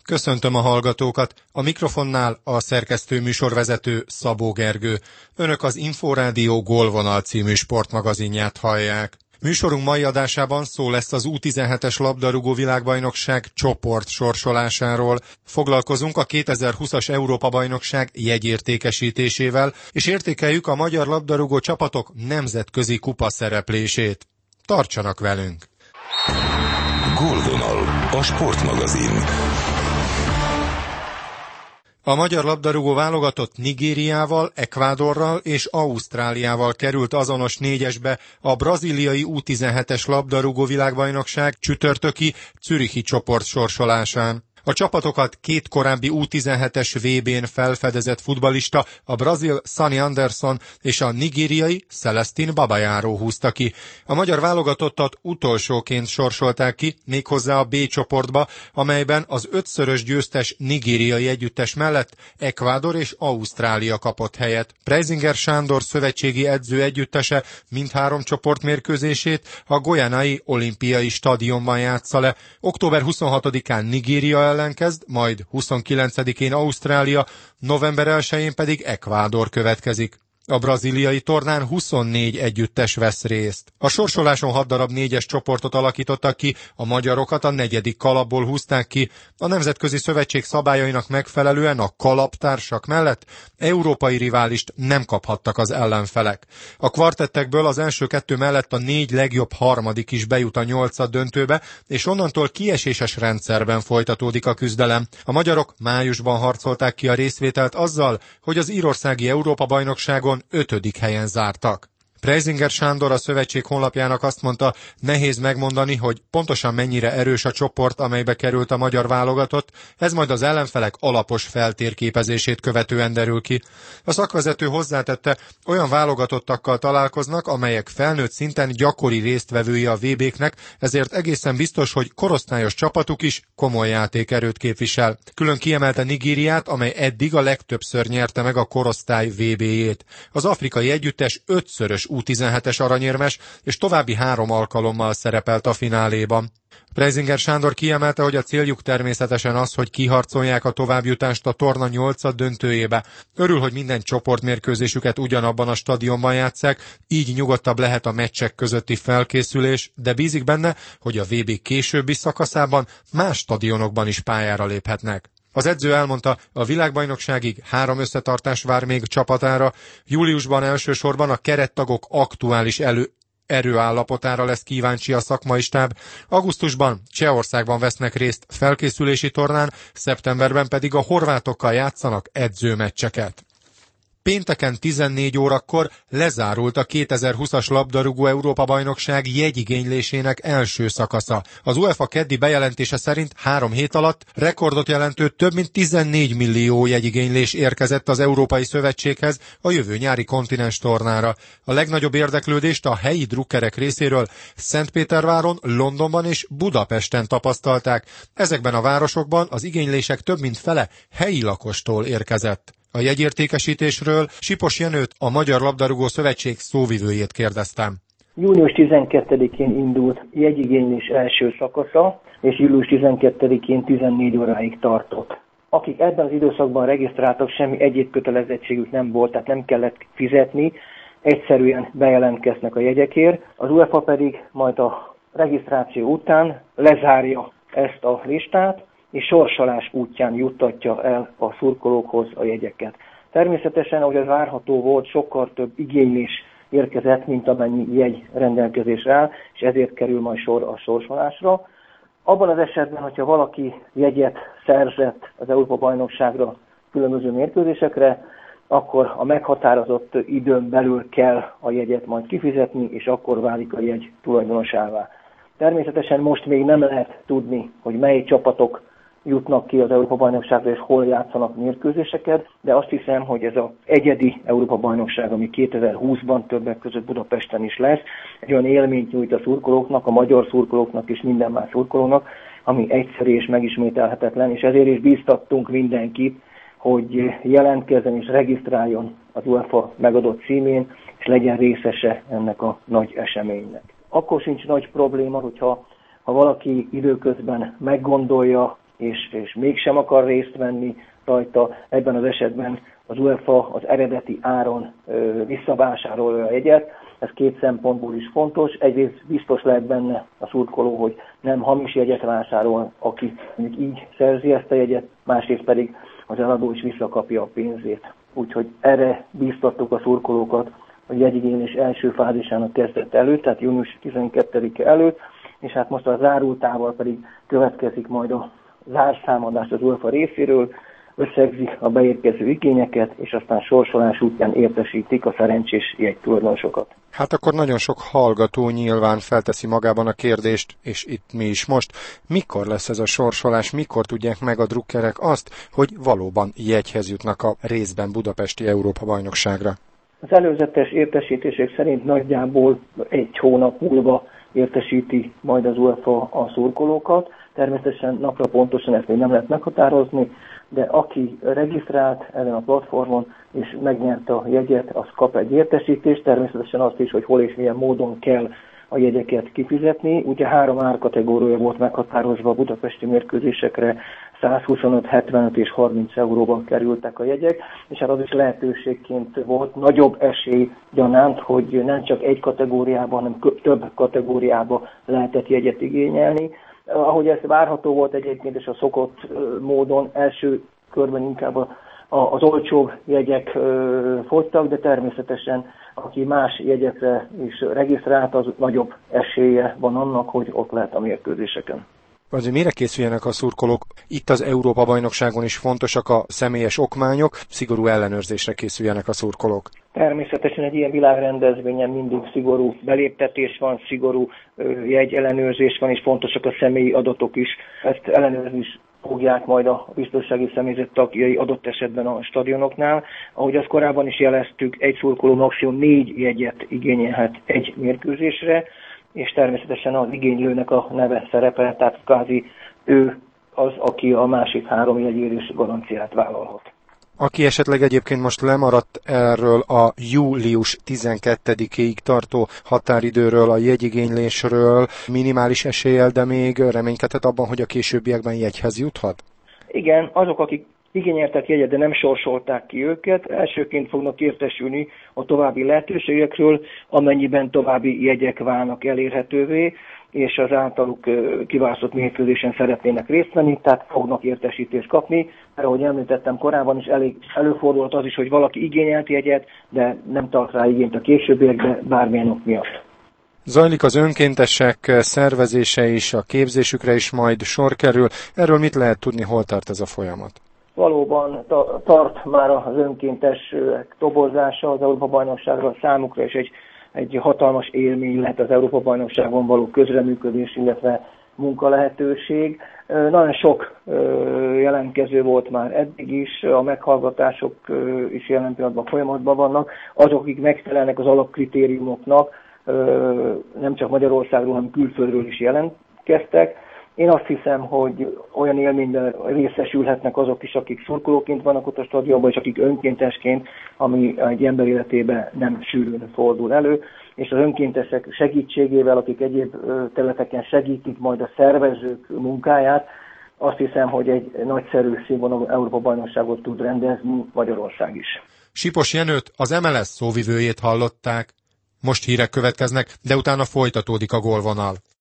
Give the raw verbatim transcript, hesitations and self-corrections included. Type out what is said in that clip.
Köszöntöm a hallgatókat, a mikrofonnál a szerkesztő műsorvezető Szabó Gergő. Önök az Inforádió Gólvonal című sportmagazinját hallják. Műsorunk mai adásában szó lesz az U tizenhetes labdarúgó világbajnokság csoport sorsolásáról. Foglalkozunk a kétezer-húszas Európa-bajnokság jegyértékesítésével, és értékeljük a magyar labdarúgó csapatok nemzetközi kupa szereplését. Tartsanak velünk! Gólvonal, a sportmagazin. A magyar labdarúgó válogatott Nigériával, Ecuadorral és Ausztráliával került azonos négyesbe a brazíliai U tizenhetes labdarúgó világbajnokság csütörtöki zürichi csoport sorsolásán. A csapatokat két korábbi U tizenhetes vé bén felfedezett futballista, a brazil Sonny Anderson és a nigériai Celestin Babayaro húzta ki. A magyar válogatottat utolsóként sorsolták ki, méghozzá a B csoportba, amelyben az ötszörös győztes nigériai együttes mellett Ecuador és Ausztrália kapott helyet. Preisinger Sándor szövetségi edző együttese mindhárom csoportmérkőzését a Guyanai Olimpiai Stadionban játsza le. október huszonhatodikán Nigéria ellen kezd, majd huszonkilencedikén Ausztrália, november elsején pedig Ecuador következik. A brazíliai tornán huszonnégy együttes vesz részt. A sorsoláson hat darab négyes csoportot alakítottak ki, a magyarokat a negyedik kalapból húzták ki. A Nemzetközi Szövetség szabályainak megfelelően a kalaptársak mellett európai riválist nem kaphattak az ellenfelek. A kvartettekből az első kettő mellett a négy legjobb harmadik is bejut a nyolcad döntőbe, és onnantól kieséses rendszerben folytatódik a küzdelem. A magyarok májusban harcolták ki a részvételt azzal, hogy az írországi Európa-bajnokságon ötödik helyen zártak. Preisinger Sándor a szövetség honlapjának azt mondta, nehéz megmondani, hogy pontosan mennyire erős a csoport, amelybe került a magyar válogatott, ez majd az ellenfelek alapos feltérképezését követően derül ki. A szakvezető hozzátette, olyan válogatottakkal találkoznak, amelyek felnőtt szinten gyakori résztvevői a vé béknek, ezért egészen biztos, hogy korosztályos csapatuk is komoly játékerőt képvisel. Külön kiemelte Nigériát, amely eddig a legtöbbször nyerte meg a korosztály vé béjét. Az afrikai együttes ötszörös U tizenhetes aranyérmes, és további három alkalommal szerepelt a fináléban. Preisinger Sándor kiemelte, hogy a céljuk természetesen az, hogy kiharcolják a továbbjutást a torna nyolcad döntőjébe. Örül, hogy minden csoportmérkőzésüket ugyanabban a stadionban játsszák, így nyugodtabb lehet a meccsek közötti felkészülés, de bízik benne, hogy a vé bé későbbi szakaszában más stadionokban is pályára léphetnek. Az edző elmondta, a világbajnokságig három összetartás vár még csapatára, júliusban elsősorban a kerettagok aktuális elő erőállapotára lesz kíváncsi a szakmai stáb, augusztusban Csehországban vesznek részt felkészülési tornán, szeptemberben pedig a horvátokkal játszanak edzőmeccseket. Pénteken tizennégy órakor lezárult a kétezer-húszas labdarúgó Európa-bajnokság jegyigénylésének első szakasza. Az UEFA keddi bejelentése szerint három hét alatt rekordot jelentő több mint tizennégy millió jegyigénylés érkezett az Európai Szövetséghez a jövő nyári kontinens tornára. A legnagyobb érdeklődést a helyi drukkerek részéről Szentpéterváron, Londonban és Budapesten tapasztalták. Ezekben a városokban az igénylések több mint fele helyi lakostól érkezett. A jegyértékesítésről Sipos Jenőt, a Magyar Labdarúgó Szövetség szóvivőjét kérdeztem. június tizenkettedikén indult jegyigénylés első szakasza, és július tizenkettedikén tizennégy óráig tartott. Akik ebben az időszakban regisztráltak, semmi egyéb kötelezettségük nem volt, tehát nem kellett fizetni, egyszerűen bejelentkeznek a jegyekért. Az UEFA pedig majd a regisztráció után lezárja ezt a listát, és sorsolás útján juttatja el a szurkolókhoz a jegyeket. Természetesen, ahogy ez várható volt, sokkal több igénylés érkezett, mint amennyi jegy rendelkezésre áll, és ezért kerül majd sor a sorsolásra. Abban az esetben, hogyha valaki jegyet szerzett az Európa-bajnokságra különböző mérkőzésekre, akkor a meghatározott időn belül kell a jegyet majd kifizetni, és akkor válik a jegy tulajdonosává. Természetesen most még nem lehet tudni, hogy mely csapatok jutnak ki az Európa-bajnokságra, és hol játszanak mérkőzéseket, de azt hiszem, hogy ez az egyedi Európa-bajnokság, ami kétezer-húszban többek között Budapesten is lesz, egy olyan élményt nyújt a szurkolóknak, a magyar szurkolóknak és minden más szurkolónak, ami egyszerű és megismételhetetlen, és ezért is bíztattunk mindenkit, hogy jelentkezzen és regisztráljon az UEFA megadott címén, és legyen részese ennek a nagy eseménynek. Akkor sincs nagy probléma, hogyha ha valaki időközben meggondolja, és, és mégsem akar részt venni rajta, ebben az esetben az UEFA az eredeti áron ö, visszavásárolja a jegyet. Ez két szempontból is fontos. Egyrészt biztos lehet benne a szurkoló, hogy nem hamis jegyet vásárol, aki mondjuk így szerzi ezt a jegyet, másrészt pedig az eladó is visszakapja a pénzét. Úgyhogy erre bíztattuk a szurkolókat a jegyigénylés első fázisának kezdet előtt, tehát június tizenkettedike előtt, és hát most a zárultával pedig következik majd a zárszámadás az UEFA részéről, összegzik a beérkező igényeket, és aztán sorsolás útján értesítik a szerencsés jegytulajdonosokat. Hát akkor nagyon sok hallgató nyilván felteszi magában a kérdést, és itt mi is most, mikor lesz ez a sorsolás, mikor tudják meg a drukkerek azt, hogy valóban jegyhez jutnak a részben budapesti Európa-bajnokságra? Az előzetes értesítések szerint nagyjából egy hónap múlva értesíti majd az UEFA a szurkolókat. Természetesen napra pontosan ezt még nem lehet meghatározni, de aki regisztrált ezen a platformon és megnyerte a jegyet, az kap egy értesítést, természetesen azt is, hogy hol és milyen módon kell a jegyeket kifizetni. Ugye három árkategória volt meghatározva a budapesti mérkőzésekre, százhuszonöt, hetvenöt és harminc euróban kerültek a jegyek, és hát az is lehetőségként volt nagyobb esély gyanánt, hogy nem csak egy kategóriában, hanem több kategóriában lehetett jegyet igényelni. Ahogy ez várható volt egyébként, és a szokott módon első körben inkább a, a, az olcsóbb jegyek ö, fogytak, de természetesen aki más jegyekre is regisztrált, az nagyobb esélye van annak, hogy ott lehet a mérkőzéseken. Azért mire készüljenek a szurkolók? Itt az Európa-bajnokságon is fontosak a személyes okmányok, szigorú ellenőrzésre készüljenek a szurkolók. Természetesen egy ilyen világrendezvényen mindig szigorú beléptetés van, szigorú jegyellenőrzés van, és fontosak a személyi adatok is. Ezt ellenőrizni is fogják majd a biztonsági személyzet tagjai adott esetben a stadionoknál. Ahogy azt korábban is jeleztük, egy szurkoló maximum négy jegyet igényelhet egy mérkőzésre, és természetesen az igénylőnek a neve szerepel, tehát kvázi ő az, aki a másik három jegyérés garanciát vállalhat. Aki esetleg egyébként most lemaradt erről a július tizenkettedikéig tartó határidőről, a jegyigénylésről, minimális eséllyel, de még reménykedhet abban, hogy a későbbiekben jegyhez juthat? Igen, azok, akik igényeltek jegyet, de nem sorsolták ki őket, elsőként fognak értesülni a további lehetőségekről, amennyiben további jegyek válnak elérhetővé, és az általuk kiválasztott mérkőzésen szeretnének részt venni, tehát fognak értesítést kapni. Mert ahogy említettem korábban is, elég előfordult az is, hogy valaki igényelt jegyet, de nem tart rá igényt a későbbiekben bármilyen ok miatt. Zajlik az önkéntesek szervezése is, a képzésükre is majd sor kerül. Erről mit lehet tudni, hol tart ez a folyamat? Valóban tart már az önkéntes toborzása az Európa-bajnokságra számukra, és egy, egy hatalmas élmény lehet az Európa-bajnokságon való közreműködés, illetve munkalehetőség. Nagyon sok jelentkező volt már eddig is, a meghallgatások is jelen pillanatban folyamatban vannak. Azok, akik megfelelnek az alapkritériumoknak, nem csak Magyarországról, hanem külföldről is jelentkeztek. Én azt hiszem, hogy olyan élményben részesülhetnek azok is, akik szurkolóként vannak ott a stadionban, és akik önkéntesként, ami egy ember életében nem sűrűn fordul elő, és az önkéntesek segítségével, akik egyéb területeken segítik majd a szervezők munkáját, azt hiszem, hogy egy nagyszerű színvonalú Európa-bajnokságot tud rendezni Magyarország is. Sipos Jenőt, az em el es szóvivőjét hallották. Most hírek következnek, de utána folytatódik a gólvonal.